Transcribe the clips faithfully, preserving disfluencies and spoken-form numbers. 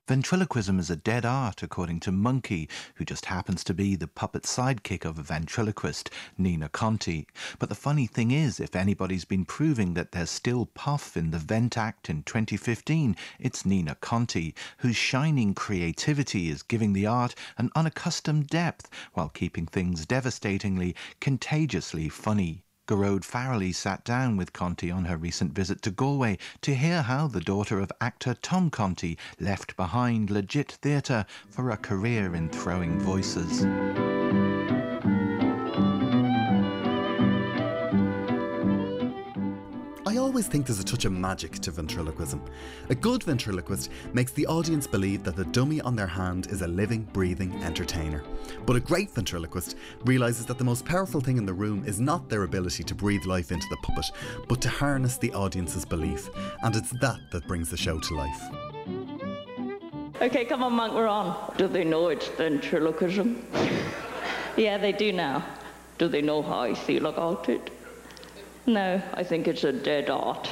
Ventriloquism is a dead art, according to Monkey, who just happens to be the puppet sidekick of a ventriloquist, Nina Conti. But the funny thing is, if anybody's been proving that there's still puff in the Vent Act in twenty fifteen, it's Nina Conti, whose shining creativity is giving the art an unaccustomed depth, while keeping things devastatingly, contagiously funny. Gearóid Farrelly sat down with Conti on her recent visit to Galway to hear how the daughter of actor Tom Conti left behind legit theatre for a career in throwing voices. I always think there's a touch of magic to ventriloquism. A good ventriloquist makes the audience believe that the dummy on their hand is a living, breathing entertainer. But a great ventriloquist realises that the most powerful thing in the room is not their ability to breathe life into the puppet, but to harness the audience's belief. And it's that that brings the show to life. Okay, come on, Monk, we're on. Do they know it's ventriloquism? Yeah, they do now. Do they know how I feel about it? No, I think it's a dead art.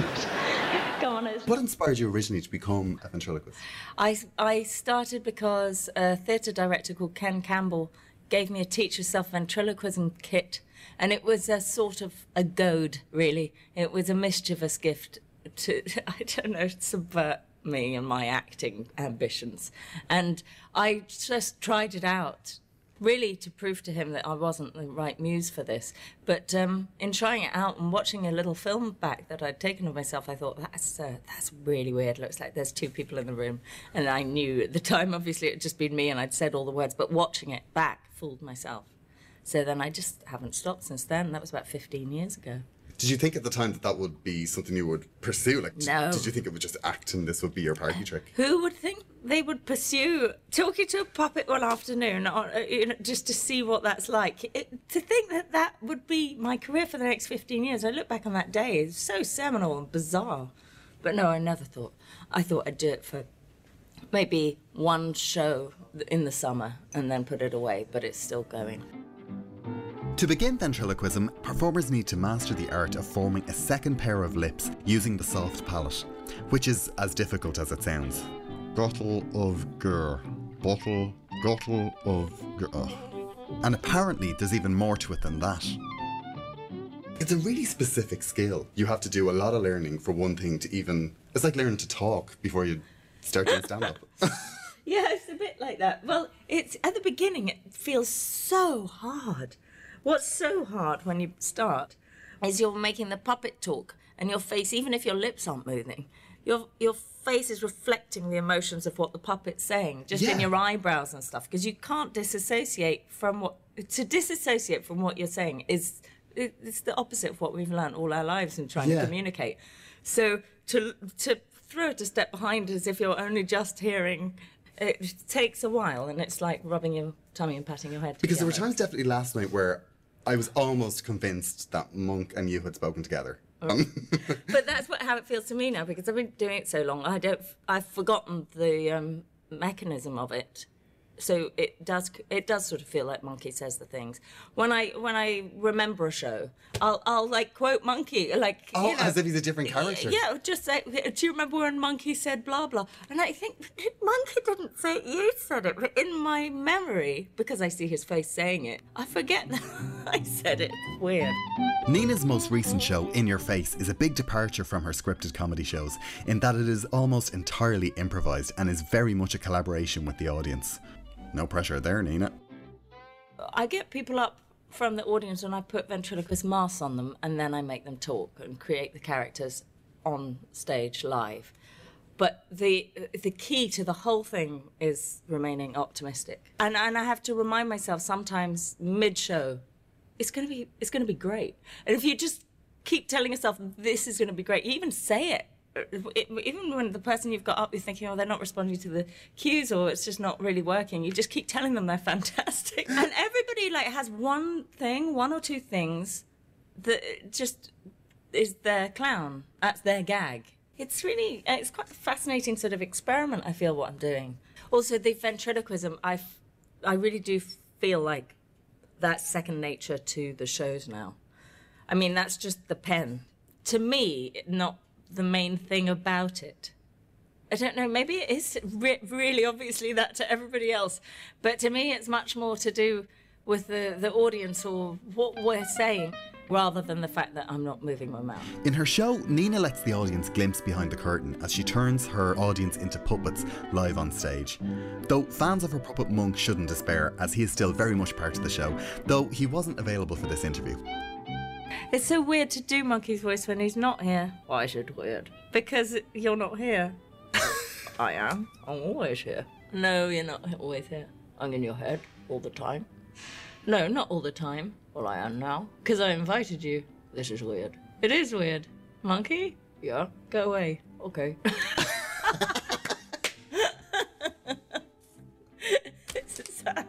Come on, it's... What inspired you originally to become a ventriloquist? I, I started because a theatre director called Ken Campbell gave me a teach yourself ventriloquism kit, and it was a sort of a goad, really. It was a mischievous gift to, I don't know, subvert me and my acting ambitions. And I just tried it out, really to prove to him that I wasn't the right muse for this. But um, in trying it out and watching a little film back that I'd taken of myself, I thought, that's uh, that's really weird. Looks like there's two people in the room. And I knew at the time, obviously, it had just been me and I'd said all the words, but watching it back fooled myself. So then I just haven't stopped since then. That was about fifteen years ago. Did you think at the time that that would be something you would pursue? Like, No. Did you think it would just act and this would be your party trick? Who would think they would pursue talking to a puppet one afternoon, or, uh, you know, just to see what that's like? It, to think that that would be my career for the next fifteen years, I look back on that day, it's so seminal and bizarre. But no, I never thought. I thought I'd do it for maybe one show in the summer and then put it away, but it's still going. To begin ventriloquism, performers need to master the art of forming a second pair of lips using the soft palate, which is as difficult as it sounds. Bottle of gur, bottle, bottle of gur. And apparently there's even more to it than that. It's a really specific skill. You have to do a lot of learning for one thing to even... It's like learning to talk before you start doing stand-up. Yeah, it's a bit like that. Well, it's at the beginning, it feels so hard. What's so hard when you start is you're making the puppet talk, and your face, even if your lips aren't moving, your your face is reflecting the emotions of what the puppet's saying, just Yeah. in your eyebrows and stuff, because you can't disassociate from what... To disassociate from what you're saying is it, it's the opposite of what we've learned all our lives in trying Yeah. to communicate. So to to throw it a step behind as if you're only just hearing... It takes a while, and it's like rubbing your tummy and patting your head Because there were together. times definitely last night where I was almost convinced that Monk and you had spoken together. Um, But that's what how it feels to me now, because I've been doing it so long. I don't. I've forgotten the um, mechanism of it, so it does. It does sort of feel like Monkey says the things. When I when I remember a show, I'll I'll like quote Monkey, like oh, you know, as if he's a different character. Yeah, just say, do you remember when Monkey said blah blah? And I think Monkey didn't say it, you said it, but in my memory, because I see his face saying it, I forget that I said it. It's weird. Nina's most recent show, In Your Face, is a big departure from her scripted comedy shows, in that it is almost entirely improvised and is very much a collaboration with the audience. No pressure there, Nina. I get people up from the audience and I put ventriloquist masks on them, and then I make them talk and create the characters on stage live. But the the key to the whole thing is remaining optimistic. And and I have to remind myself sometimes mid-show, it's gonna be it's gonna be great. And if you just keep telling yourself this is gonna be great, you even say it. It, even when the person you've got up, you're thinking, oh, they're not responding to the cues, or it's just not really working, you just keep telling them they're fantastic. And everybody like has one thing, one or two things that just is their clown. That's their gag. It's really, it's quite a fascinating sort of experiment, I feel, what I'm doing. Also, the ventriloquism, I, I really do feel like that's second nature to the shows now. I mean, that's just the pen. To me, not the main thing about it. I don't know, maybe it is re- really obviously that to everybody else. But to me, it's much more to do with the, the audience or what we're saying, rather than the fact that I'm not moving my mouth. In her show, Nina lets the audience glimpse behind the curtain as she turns her audience into puppets live on stage. Though fans of her puppet Monk shouldn't despair, as he is still very much part of the show, though he wasn't available for this interview. It's so weird to do Monkey's voice when he's not here. Why is it weird? Because you're not here. I am. I'm always here. No, you're not always here. I'm in your head all the time. No, not all the time. Well, I am now. Because I invited you. This is weird. It is weird. Monkey? Yeah. Go away. Okay. It's sad.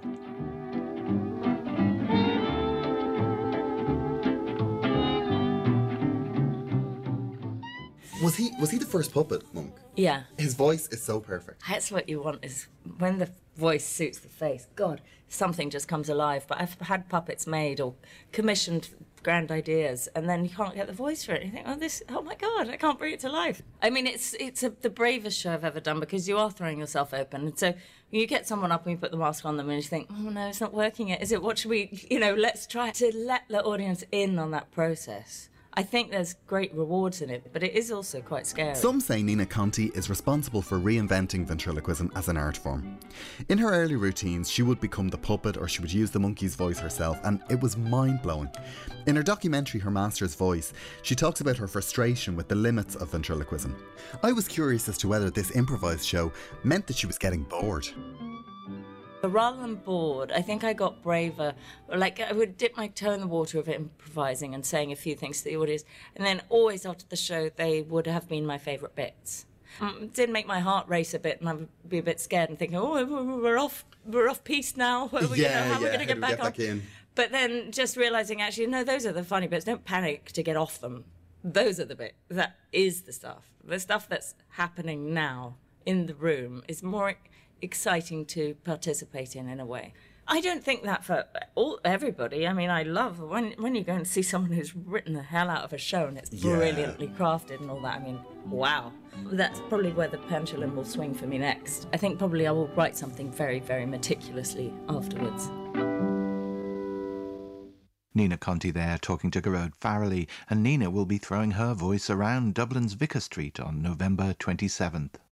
Was he was he the first puppet Monk? Yeah. His voice is so perfect. That's what you want, is when the voice suits the face. God, something just comes alive. But I've had puppets made or commissioned grand ideas, and then you can't get the voice for it. You think, oh, this, oh my God, I can't bring it to life. I mean, it's it's a, the bravest show I've ever done, because you are throwing yourself open. And so you get someone up and you put the mask on them and you think, oh no, it's not working yet. Is it? What should we, you know, let's try to let the audience in on that process. I think there's great rewards in it, but it is also quite scary. Some say Nina Conti is responsible for reinventing ventriloquism as an art form. In her early routines, she would become the puppet, or she would use the monkey's voice herself, and it was mind-blowing. In her documentary, Her Master's Voice, she talks about her frustration with the limits of ventriloquism. I was curious as to whether this improvised show meant that she was getting bored. Rather than bored, I think I got braver. Like, I would dip my toe in the water of improvising and saying a few things to the audience, and then always after the show, they would have been my favourite bits. Um, it did make my heart race a bit, and I would be a bit scared and thinking, oh, we're off, we're off piste now. Where are we Yeah, gonna, how yeah, are we going to how get do we back get on? back in? But then just realising, actually, no, those are the funny bits. Don't panic to get off them. Those are the bit. That is the stuff. The stuff that's happening now in the room is more exciting to participate in in a way. I don't think that for all everybody. I mean, I love when when you go and see someone who's written the hell out of a show and it's Yeah. brilliantly crafted and all that. I mean, wow. That's probably where the pendulum will swing for me next. I think probably I will write something very, very meticulously afterwards. Nina Conti there talking to Gearóid Farrelly, and Nina will be throwing her voice around Dublin's Vicar Street on November twenty-seventh.